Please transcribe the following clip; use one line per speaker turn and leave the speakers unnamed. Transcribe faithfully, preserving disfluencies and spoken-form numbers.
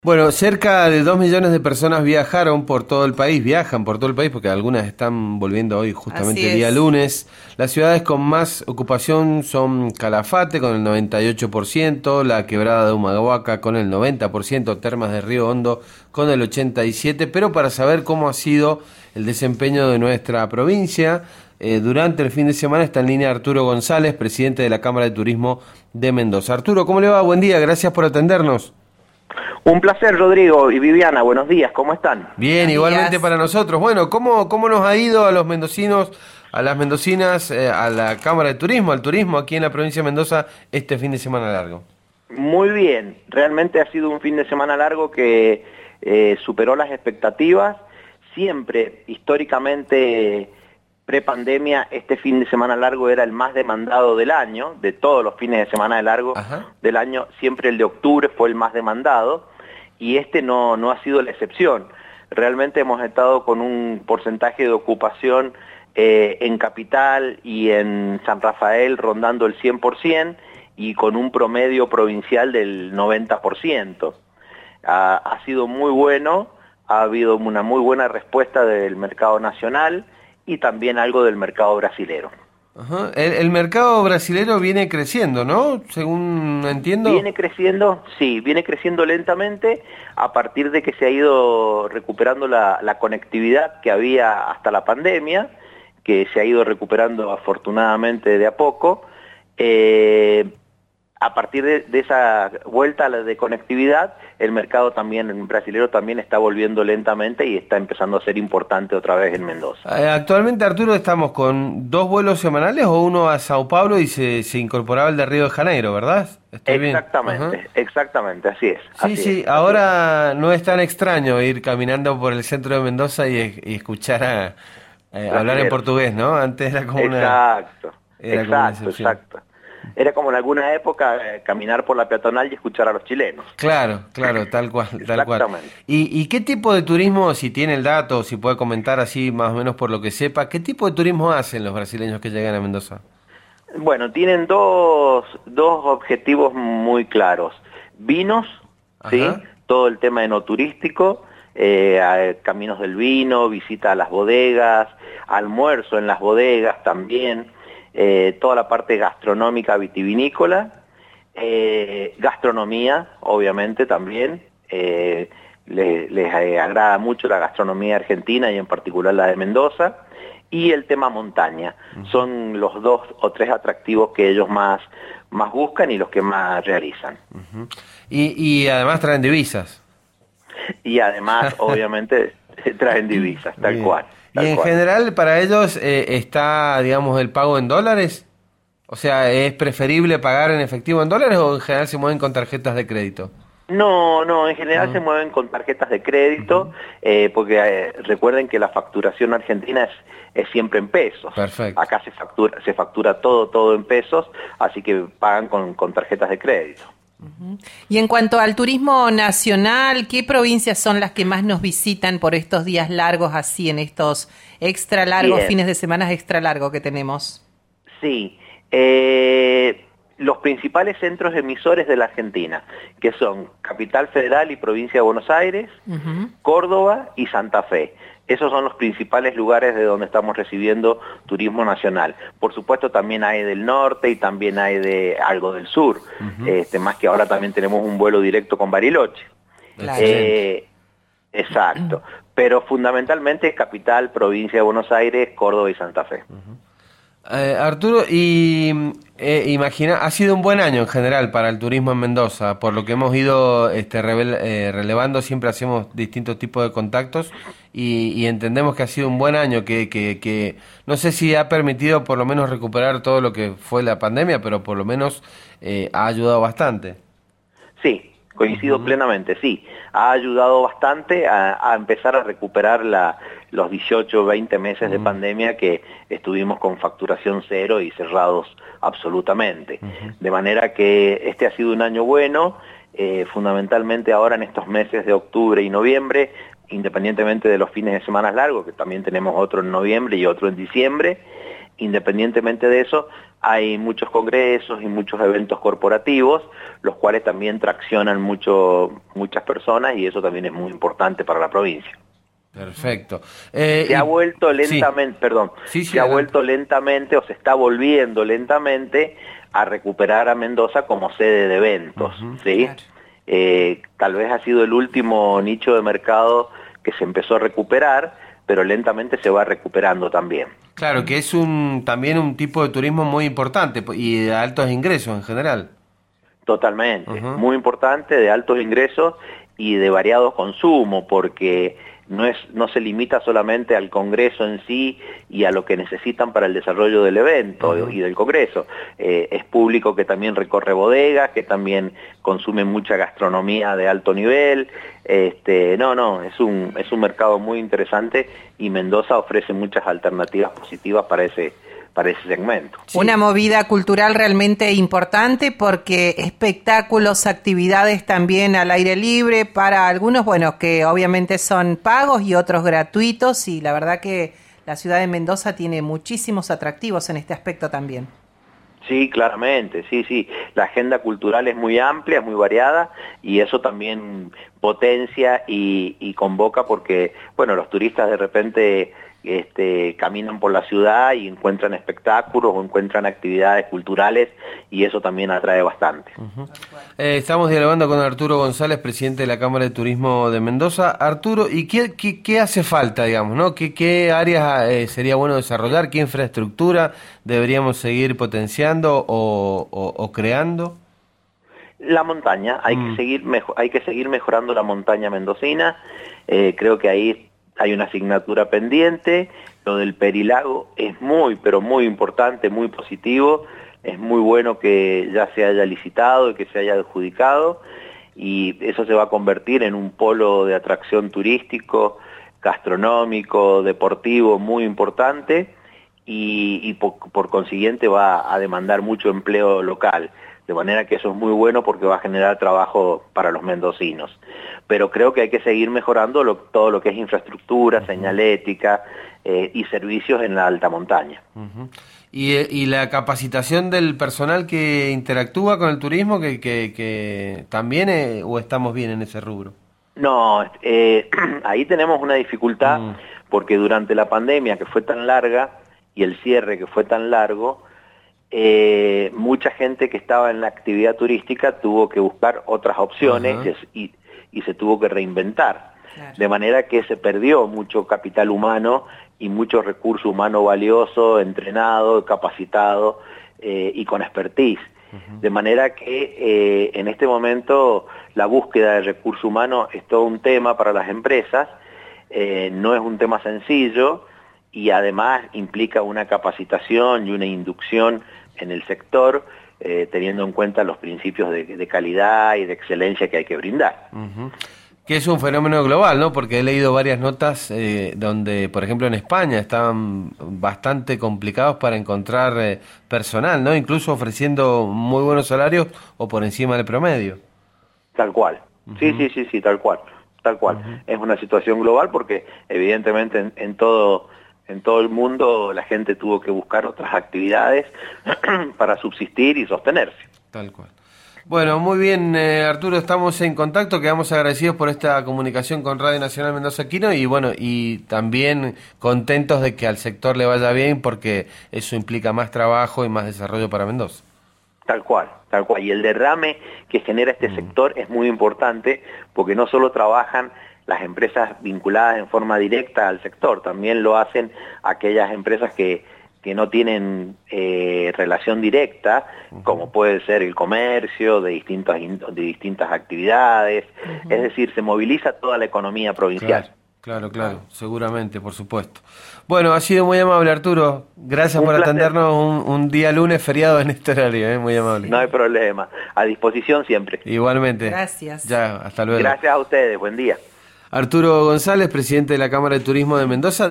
Bueno, cerca de dos millones de personas viajaron por todo el país, viajan por todo el país porque algunas están volviendo hoy justamente
Así
día
es.
lunes. Las ciudades con más ocupación son Calafate con el noventa y ocho por ciento, La Quebrada de Humahuaca con el noventa por ciento, Termas de Río Hondo con el ochenta y siete por ciento, pero para saber cómo ha sido el desempeño de nuestra provincia, eh, durante el fin de semana está en línea Arturo González, presidente de la Cámara de Turismo de Mendoza. Arturo, ¿cómo le va? Buen día, gracias por atendernos.
Un placer, Rodrigo y Viviana, buenos días, ¿cómo están?
Bien,
Buenos
igualmente
días.
para nosotros. Bueno, ¿cómo, cómo nos ha ido a los mendocinos, a las mendocinas, eh, a la Cámara de Turismo, al turismo aquí en la provincia de Mendoza este fin de semana largo?
Muy bien, realmente ha sido un fin de semana largo que eh, superó las expectativas. Siempre, históricamente, pre-pandemia, este fin de semana largo era el más demandado del año, de todos los fines de semana de largo
Ajá.
del año, siempre el de octubre fue el más demandado, y este no, no ha sido la excepción. Realmente hemos estado con un porcentaje de ocupación eh, en Capital y en San Rafael rondando el cien por ciento y con un promedio provincial del noventa por ciento. Ha, ha sido muy bueno, ha habido una muy buena respuesta del mercado nacional y también algo del mercado brasilero.
Ajá. El, el mercado brasilero viene creciendo, ¿no? Según entiendo.
¿Viene creciendo? Sí, viene creciendo lentamente a partir de que se ha ido recuperando la, la conectividad que había hasta la pandemia, que se ha ido recuperando afortunadamente de a poco. Eh, a partir de, de esa vuelta a la de conectividad, el mercado también el brasilero también está volviendo lentamente y está empezando a ser importante otra vez en Mendoza.
Eh, Actualmente, Arturo, estamos con dos vuelos semanales o uno a Sao Paulo y se, se incorporaba el de Río de Janeiro, ¿verdad? Estoy bien.
Exactamente,
Ajá.
exactamente, así es.
Sí,
así
sí,
es,
ahora no es tan extraño ir caminando por el centro de Mendoza y, y escuchar a, eh, hablar en
brasileros.
portugués, ¿no? Antes era como una,
Exacto,
era como una
exacto,
excepción.
exacto. Era como en alguna época eh, caminar por la peatonal y escuchar a los chilenos.
Claro, claro, tal cual, tal cual.
Exactamente.
¿Y, y qué tipo de turismo, si tiene el dato, si puede comentar así más o menos por lo que sepa, qué tipo de turismo hacen los brasileños que llegan a Mendoza?
Bueno, tienen dos, dos objetivos muy claros. Vinos, ¿sí?
Ajá.
Todo el tema enoturístico, eh, a- caminos del vino, visita a las bodegas, almuerzo en las bodegas también, eh, toda la parte gastronómica vitivinícola, eh, gastronomía, obviamente también. eh, les, les eh, agrada mucho la gastronomía argentina y en particular la de Mendoza. Y el tema montaña. Son los dos o tres atractivos que ellos más, más buscan y los que más realizan.
Ujú. Y, y además traen divisas.
Y además, obviamente, traen divisas, tal
Bien.
cual.
Y
Tal
en
cual.
general, para ellos eh, está, digamos, el pago en dólares. O sea, ¿es preferible pagar en efectivo en dólares o en general se mueven con tarjetas de crédito?
No, no, en general
Ah.
se mueven con tarjetas de crédito, eh, porque eh, recuerden que la facturación argentina es, es siempre en pesos.
Perfecto.
Acá se factura, se factura todo, todo en pesos, así que pagan con, con tarjetas de crédito.
Y en cuanto al turismo nacional, ¿qué provincias son las que más nos visitan por estos días largos así, en estos extra largos,
Bien.
fines de semana extra largos que tenemos?
Sí, eh, los principales centros emisores de la Argentina, que son Capital Federal y Provincia de Buenos Aires,
Ujú.
Córdoba y Santa Fe. Esos son los principales lugares de donde estamos recibiendo turismo nacional. Por supuesto también hay del norte y también hay de algo del sur, este, más que ahora también tenemos un vuelo directo con Bariloche.
Claro.
Eh, exacto, pero fundamentalmente Capital, Provincia de Buenos Aires, Córdoba y Santa Fe.
Eh, Arturo, y eh, imagina, ha sido un buen año en general para el turismo en Mendoza, por lo que hemos ido este, revel- eh, relevando, siempre hacemos distintos tipos de contactos y, y entendemos que ha sido un buen año, que, que, que no sé si ha permitido por lo menos recuperar todo lo que fue la pandemia, pero por lo menos eh, ha ayudado bastante.
Sí, coincido
Ujú.
plenamente, sí. Ha ayudado bastante a, a empezar a recuperar la, los dieciocho, veinte meses de
Ujú.
pandemia que estuvimos con facturación cero y cerrados absolutamente.
Ujú.
De manera que este ha sido un año bueno, eh, fundamentalmente ahora en estos meses de octubre y noviembre, independientemente de los fines de semana largos, que también tenemos otro en noviembre y otro en diciembre, independientemente de eso, hay muchos congresos y muchos eventos corporativos, los cuales también traccionan mucho, muchas personas, y eso también es muy importante para la provincia.
Perfecto. Eh,
se
y...
ha vuelto lentamente, sí. perdón,
sí, sí,
se
adelante.
ha vuelto lentamente o se está volviendo lentamente a recuperar a Mendoza como sede de eventos, uh-huh. ¿sí? Claro. Eh, tal vez ha sido el último nicho de mercado que se empezó a recuperar, pero lentamente se va recuperando también.
Claro, que es un también un tipo de turismo muy importante y de altos ingresos en general.
Totalmente,
uh-huh.
muy importante, de altos ingresos y de variado consumo, porque no es no se limita solamente al congreso en sí y a lo que necesitan para el desarrollo del evento uh-huh. y del congreso. Eh, es público que también recorre bodegas, que también consume mucha gastronomía de alto nivel. Este, no, no, es un es un mercado muy interesante y Mendoza ofrece muchas alternativas positivas para ese para ese segmento.
Sí. Una movida cultural realmente importante, porque espectáculos, actividades también al aire libre para algunos, bueno, que obviamente son pagos y otros gratuitos, y la verdad que la ciudad de Mendoza tiene muchísimos atractivos en este aspecto también.
Sí, claramente, sí, sí. La agenda cultural es muy amplia, es muy variada, y eso también potencia y, y convoca, porque, bueno, los turistas de repente este, caminan por la ciudad y encuentran espectáculos o encuentran actividades culturales, y eso también atrae bastante.
Uh-huh. eh, estamos dialogando con Arturo González, presidente de la Cámara de Turismo de Mendoza. Arturo, ¿y qué, qué, qué hace falta, digamos, ¿no? ¿Qué, qué áreas eh, sería bueno desarrollar? ¿Qué infraestructura deberíamos seguir potenciando o, o, o creando?
La montaña, hay mm. que seguir mejo- hay que seguir mejorando la montaña mendocina. Eh, creo que ahí hay una asignatura pendiente. Lo del Perilago es muy, pero muy importante, muy positivo. Es muy bueno que ya se haya licitado y que se haya adjudicado, y eso se va a convertir en un polo de atracción turístico, gastronómico, deportivo muy importante, y, y por, por consiguiente va a demandar mucho empleo local. De manera que eso es muy bueno porque va a generar trabajo para los mendocinos. Pero creo que hay que seguir mejorando lo, todo lo que es infraestructura, uh-huh. señalética eh, y servicios en la alta montaña.
Uh-huh. ¿Y, ¿Y la capacitación del personal que interactúa con el turismo, que, que, que también eh, o estamos bien en ese rubro?
No, eh, ahí tenemos una dificultad uh-huh. porque durante la pandemia, que fue tan larga, y el cierre, que fue tan largo, Eh, mucha gente que estaba en la actividad turística tuvo que buscar otras opciones uh-huh. y, y se tuvo que reinventar. Claro. De manera que se perdió mucho capital humano y mucho recurso humano valioso, entrenado, capacitado eh, y con expertise. Uh-huh. De manera que eh, en este momento la búsqueda de recurso humano es todo un tema para las empresas, eh, no es un tema sencillo, y además implica una capacitación y una inducción en el sector, eh, teniendo en cuenta los principios de, de calidad y de excelencia que hay que brindar.
Uh-huh. Que es un fenómeno global, ¿no? Porque he leído varias notas eh, donde, por ejemplo, en España estaban bastante complicados para encontrar eh, personal, ¿no? Incluso ofreciendo muy buenos salarios o por encima del promedio.
Tal cual. Uh-huh. Sí, sí, sí, sí, tal cual. Tal cual. Uh-huh. Es una situación global porque evidentemente en, en todo... En todo el mundo la gente tuvo que buscar otras actividades para subsistir y sostenerse.
Tal cual. Bueno, muy bien, eh, Arturo, estamos en contacto, quedamos agradecidos por esta comunicación con Radio Nacional Mendoza Quino, y bueno, y también contentos de que al sector le vaya bien, porque eso implica más trabajo y más desarrollo para Mendoza.
Tal cual, tal cual. Y el derrame que genera este mm. sector es muy importante, porque no solo trabajan las empresas vinculadas en forma directa al sector, también lo hacen aquellas empresas que, que no tienen eh, relación directa, uh-huh. como puede ser el comercio, de distintas, de distintas actividades, uh-huh. es decir, se moviliza toda la economía provincial.
Claro, claro, claro, seguramente, por supuesto. Bueno, ha sido muy amable, Arturo, gracias un por placer. atendernos un, un día lunes feriado en este horario, ¿eh? Muy amable.
No hay problema, a disposición siempre.
Igualmente.
Gracias.
Ya, hasta luego.
Gracias a ustedes, buen día.
Arturo González, presidente de la Cámara de Turismo de Mendoza.